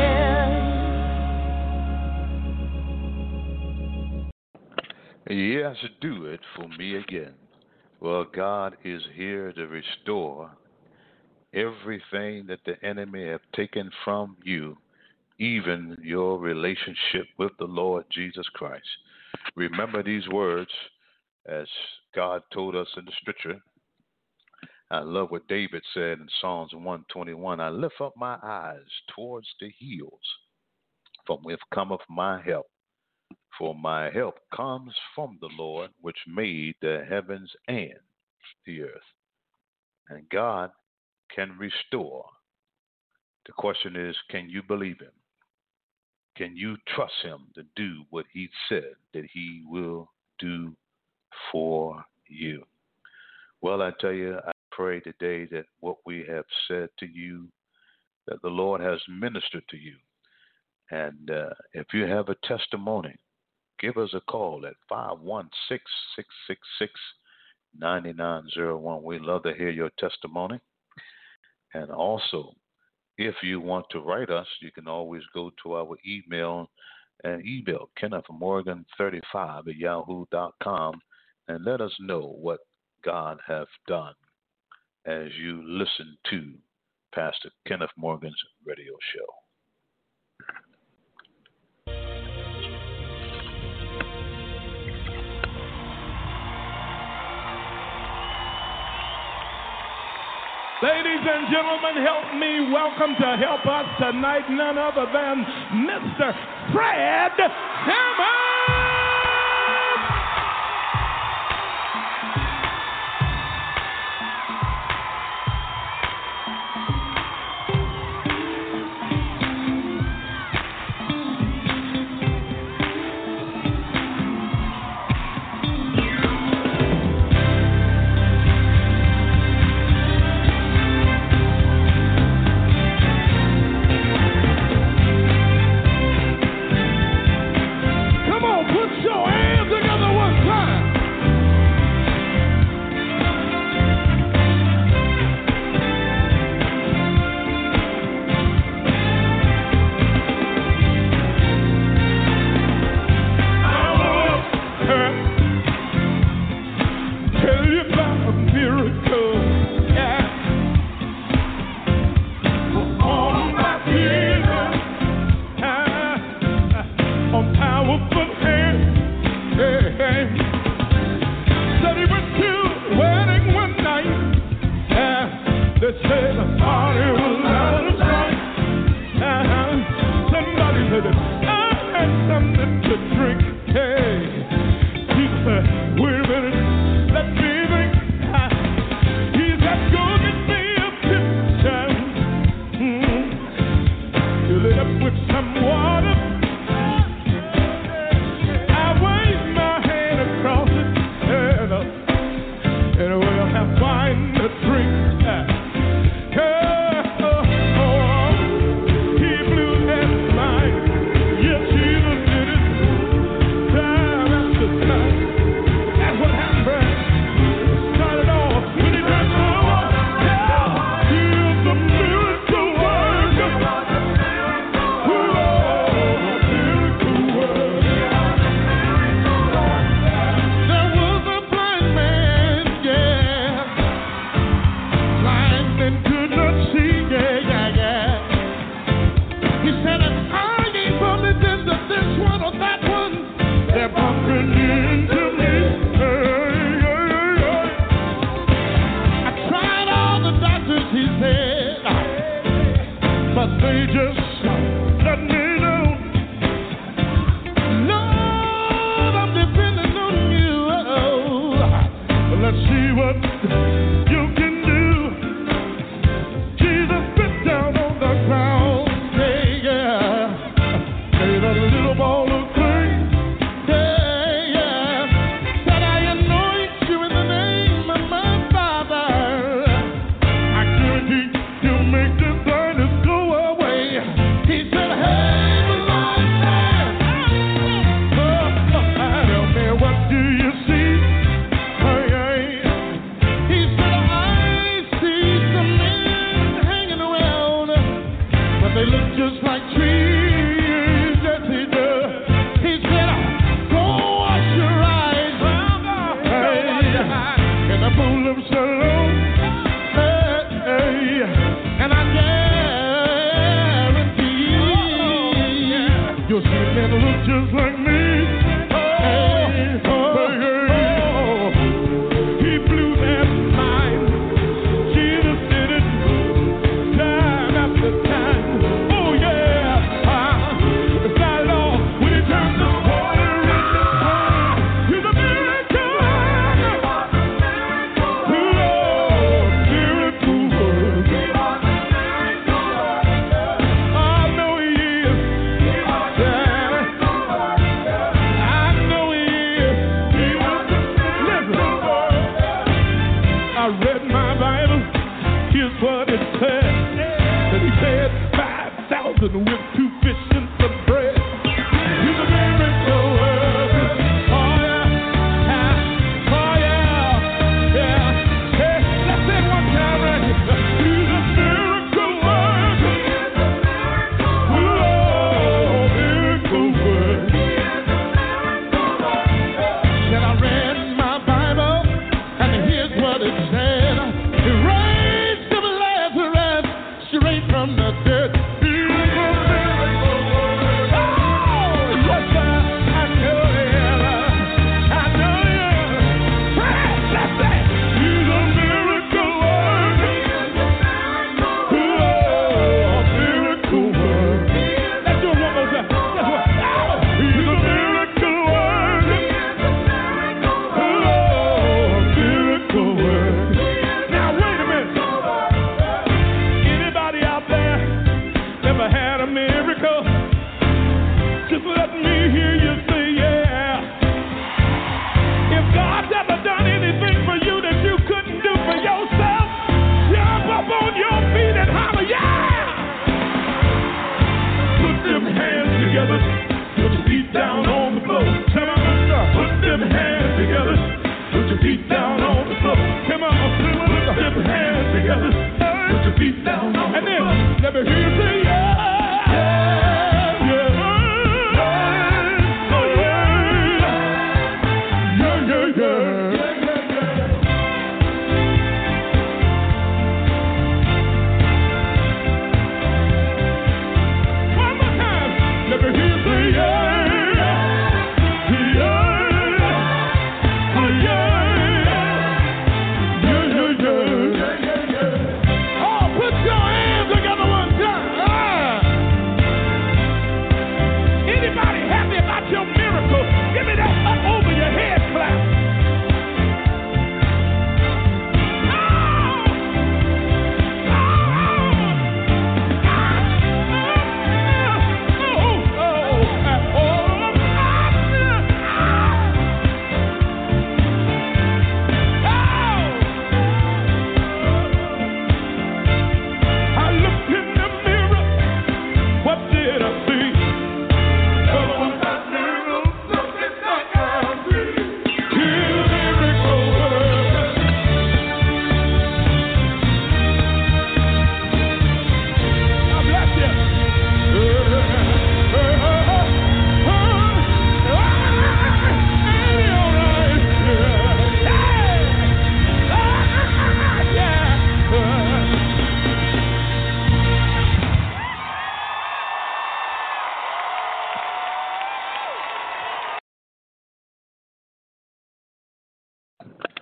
S2: Yes, do it for me again. Well, God is here to restore everything that the enemy have taken from you, even your relationship with the Lord Jesus Christ. Remember these words as God told us in the scripture. I love what David said in Psalms one twenty-one. I lift up my eyes towards the hills, from whence cometh my help. For my help comes from the Lord, which made the heavens and the earth. And God can restore. The question is, can you believe him? Can you trust him to do what he said that he will do for you? Well, I tell you, I pray today that what we have said to you, that the Lord has ministered to you. And uh, if you have a testimony, give us a call at five one six, six six six, nine nine zero one. We'd love to hear your testimony. And also, if you want to write us, you can always go to our email and email Kenneth Morgan thirty-five at yahoo dot com and let us know what God hath done as you listen to Pastor Kenneth Morgan's radio show.
S6: Ladies and gentlemen, help me welcome to help us tonight none other than Mister Fred Hammond.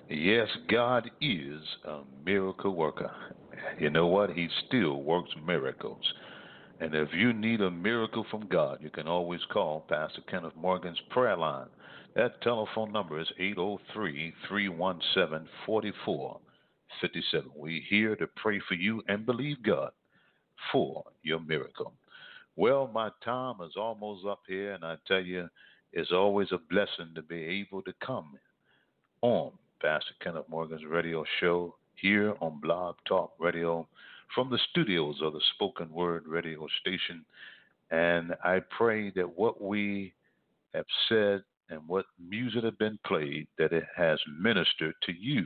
S2: Yes, God is a miracle worker. You know what? He still works miracles. And if you need a miracle from God, you can always call Pastor Kenneth Morgan's prayer line. That telephone number is eight oh three, three one seven, four four five seven. We're here to pray for you and believe God for your miracle. Well, my time is almost up here, and I tell you, it's always a blessing to be able to come on Pastor Kenneth Morgan's radio show here on Blog Talk Radio from the studios of the Spoken Word radio station. And I pray that what we have said and what music have been played, that it has ministered to you.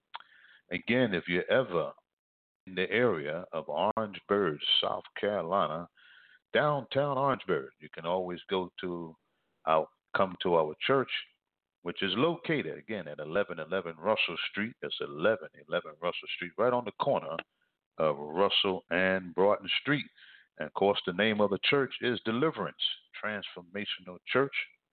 S2: Again, if you're ever in the area of Orangeburg, South Carolina, downtown Orangeburg, you can always go to our, come to our church, which is located, again, at eleven eleven Russell Street. That's eleven eleven Russell Street, right on the corner of Russell and Broughton Street. And, of course, the name of the church is Deliverance Transformational Church.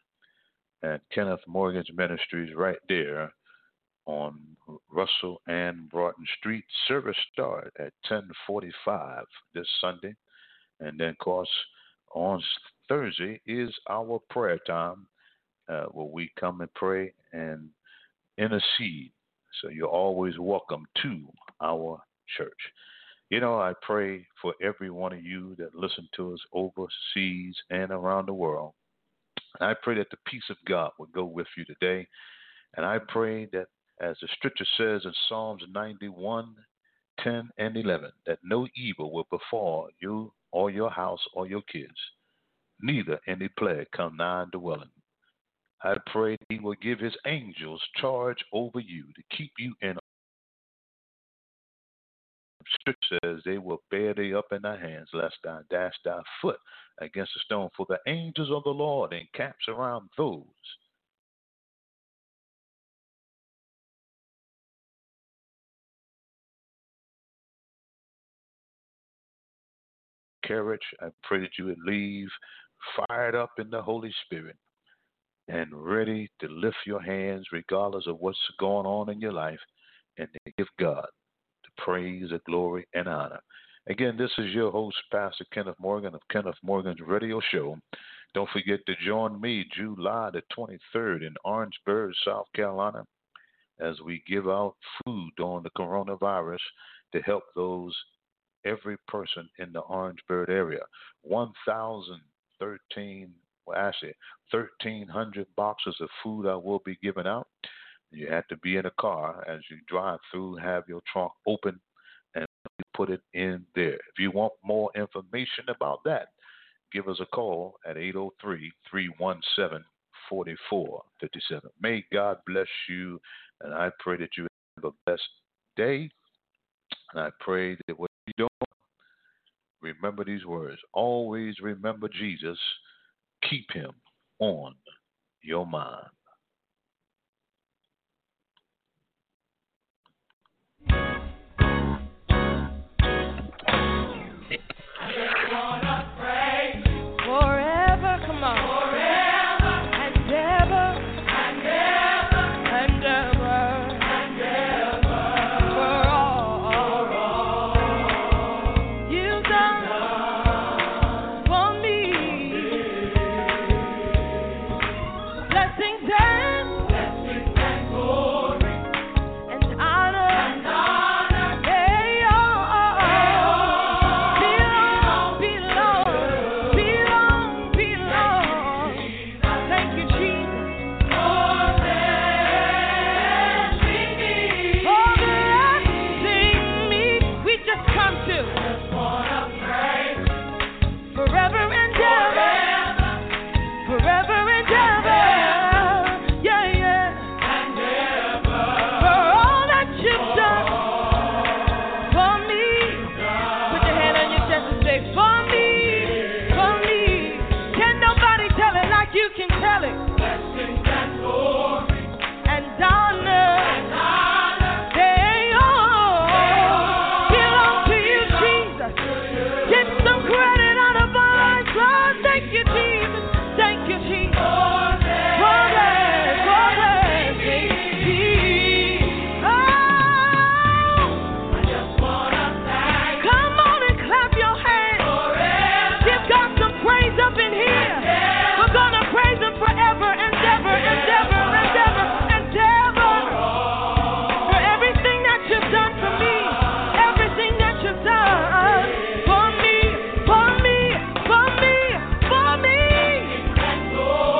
S2: And Kenneth Morgan's Ministries right there on Russell and Broughton Street. Service start at ten forty-five this Sunday. And then, of course, on Thursday is our prayer time uh, where we come and pray and intercede. So you're always welcome to our church. You know, I pray for every one of you that listen to us overseas and around the world. I pray that the peace of God will go with you today. And I pray that, as the scripture says in Psalms ninety-one, ten and eleven, that no evil will befall you or your house or your kids, neither any plague come nigh dwelling. I pray he will give his angels charge over you to keep you in. Scripture says they will bear thee up in thy hands, lest thou dash thy foot against a stone. For the angels of the Lord encamps around those courage. I pray that you would leave fired up in the Holy Spirit and ready to lift your hands regardless of what's going on in your life and to give God the praise, the glory, and honor. Again, this is your host, Pastor Kenneth Morgan of Kenneth Morgan's Radio Show. Don't forget to join me July the twenty-third in Orangeburg, South Carolina, as we give out food during the coronavirus to help those, every person in the Orangeburg area. one thousand thirteen, well, actually, thirteen hundred boxes of food I will be giving out. You have to be in a car as you drive through, have your trunk open, and put it in there. If you want more information about that, give us a call at eight oh three, three one seven, four four five seven. May God bless you, and I pray that you have a blessed day. And I pray that what you don't, remember these words. Always remember Jesus. Keep him on your mind.
S3: Forever, come on. Forever and ever and ever and ever and ever. For all, for all you've done for me. Blessings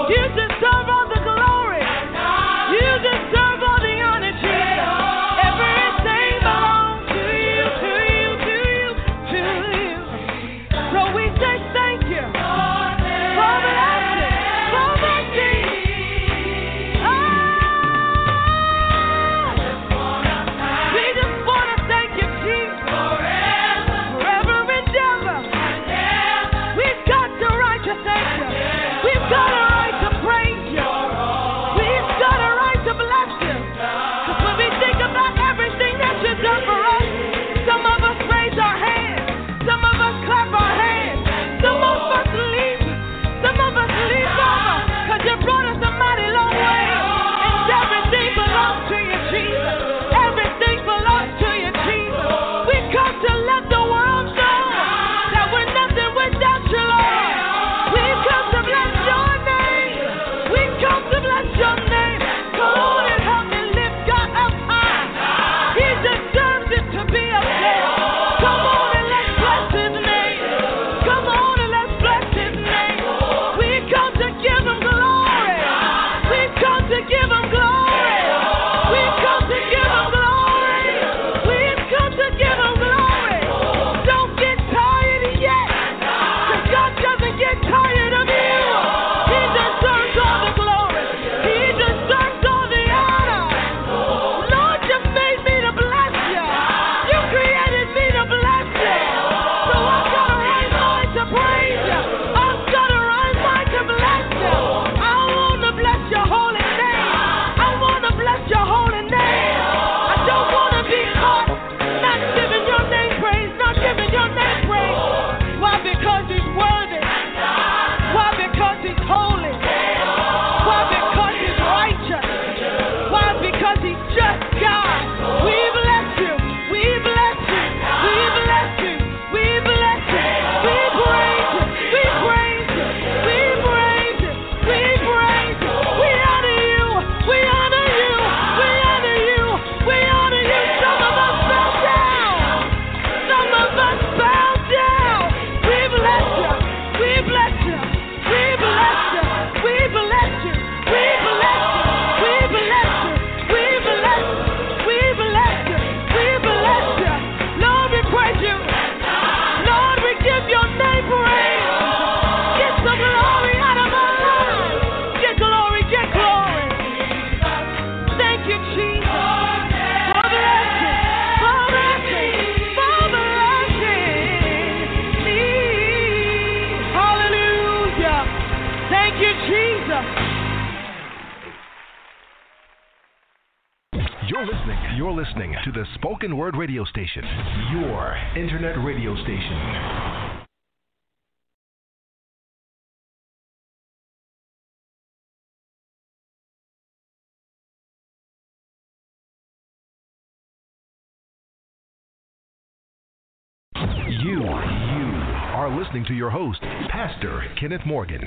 S3: You deserve all the glory. You deserve all the honor, Jesus. Everything belongs to you, to you, to you, to you. So we say thank you for blessing, for mercy. Ah, we just want to thank you, Jesus, forever and ever. We've got the right to thank you. We've got a right to praise you. We've got a right to bless you. 'Cause when we think about everything that you've done for us, some of us raise our hands, some of us clap our hands, some of us leap, some of us leap over, 'cause you brought us a mighty long way. And everything belongs to you, Jesus. Everything belongs to you, Jesus. We come to let the world know that we're nothing without you, Lord. We come to bless your name. We come to bless your name. Come on and help me lift God up high. He deserves it to be up there. Come on and let's bless his name. Come on and let's bless his name. We come to give him glory. We come to give him glory. We come to give him glory. We've come to give him glory. Don't get tired yet, 'cause God doesn't get tired of you. He deserves all the glory. He deserves all the honor. Lord, you made me to bless you. You created me to bless you. So I've got a right mind to praise you. I've got a right mind to bless you. I want to bless your holy name. I want to bless your holy name. I don't want to be caught not giving your name praise, not giving your name praise. Why? Because he's worthy. Why? Because he's holy. Why? Because he's righteous. Why? Because he's just God. We bless you. We bless you. We bless you. We bless you. We praise you. We praise you. We praise you. We praise you. We honor you. We honor you. We honor you. We honor you. Some of us bow down. Some of us bow down. We bless you. We bless you. We bless you. We bless you. We bless you. We bless you. We bless you. We bless you. We bless you. Lord, we praise you. Lord, we give your name praise. Get some glory out of our lives. Get glory, get glory. Thank you, Jesus, for blessing, for blessing, for blessing me. Hallelujah. Thank you, Jesus.
S5: You're listening. You're listening to the Spoken Word Radio Station, your internet radio station. You, you are listening to your host, Pastor Kenneth Morgan.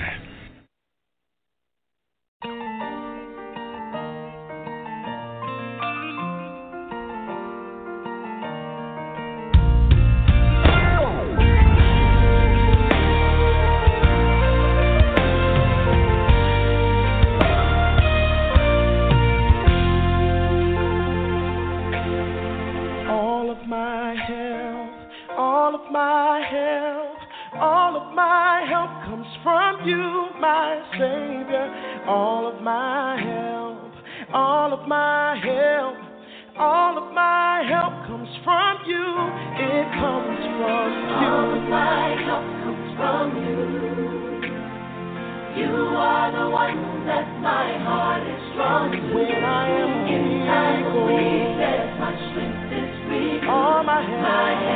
S3: All of my help, all of my help, all of my help comes from you, my Savior. All of my help, all of my help, all of my help comes from you. It comes from you.
S4: All of my help comes from you. You are the one that my heart is drawn to.
S3: When I am
S4: in time of
S3: weak,
S4: weakness, my strength is weak.
S3: all my help,
S4: My